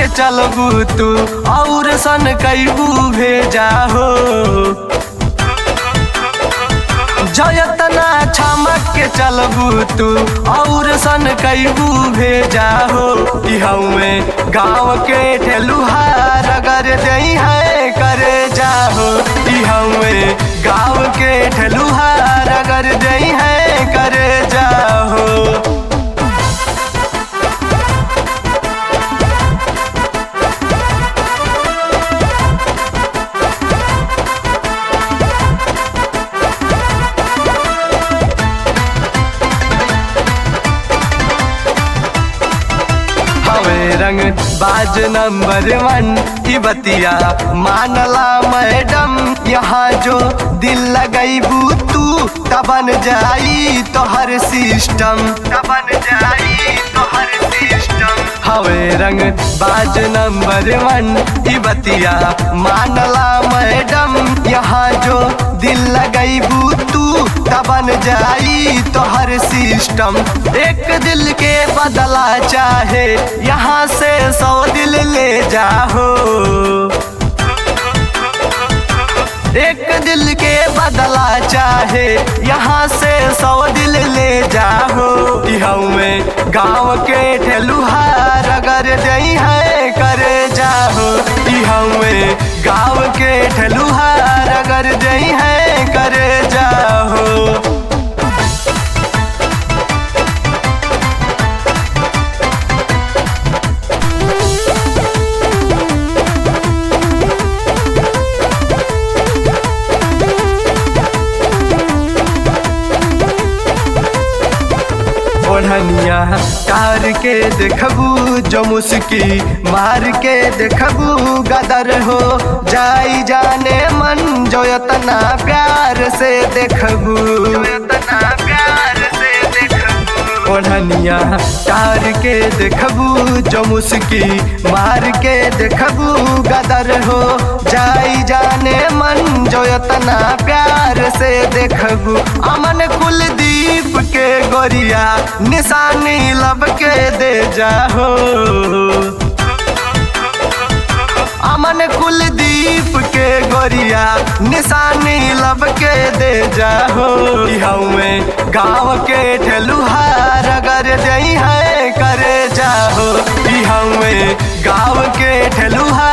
चलबू तू और सन कैबू भेजा हो। जयतना छमक के चलबू तू और सन कैबू भेजा हो। हमें गाँव के ठेलुहार अगर दई है करे जाहो। हमें गाँव के ठेलुहार अगर दई है करे जाहो। रंग बाज नंबर 1 की बतिया मानला मैडम। यहाँ जो दिल लगैबू तू तबन जाई तो हर सिस्टम, तबन जाई तो हर सिस्टम। हवे रंग बाज नंबर 1 की बतिया मानला मैडम। यहाँ जो दिल लगैबू तू तबन जाई तो हर सिस्टम। एक दिल के बदला चाहे यहाँ से 100 दिल ले जाओ। एक दिल के बदला चाहे यहाँ से 100 दिल ले जाओ। हमें गाँव के ठेलुहार अगर दई है करे जाओ। हमें गाँव के ठेलुहार अगर दई है करे जाओ। ओढ़निया कार के देखबू जो मुस्की मार के देखबू गदर हो जाई जाने मन। जो इतना प्यार से देखबू, इतना प्यार से देखबू। ओढ़निया कार के देखबू जो मुस्की मार के देखबू गदर हो जाई जाने मन। जो इतना प्यार से देखबू। अमन कुलदीप के गोरिया निशानी लब के दे जाहो। अमन कुलदीप के गोरिया निशानी लब के दे जाहो। हमें गाँव के ठेलुहार अगर दई है करे जाहो। हमें गाँव के ठेलुहार